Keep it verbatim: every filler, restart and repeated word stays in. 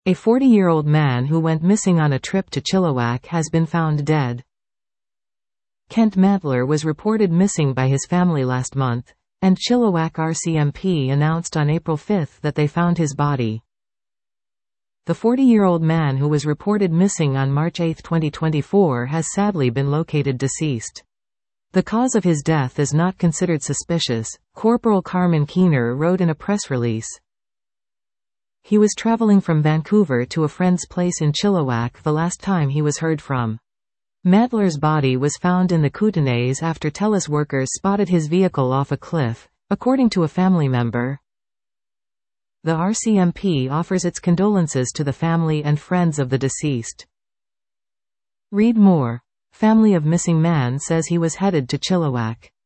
A forty-year-old man who went missing on a trip to Chilliwack has been found dead. Kent Mantler was reported missing by his family last month, and Chilliwack R C M P announced on April fifth that they found his body. The forty-year-old man who was reported missing on March eighth twenty twenty-four has sadly been located deceased. The cause of his death is not considered suspicious, Corporal Carmen Keener wrote in a press release. He was traveling from Vancouver to a friend's place in Chilliwack the last time he was heard from. Mantler's body was found in the Kootenays after TELUS workers spotted his vehicle off a cliff, according to a family member. The R C M P offers its condolences to the family and friends of the deceased. Read more. Family of missing man says he was headed to Chilliwack.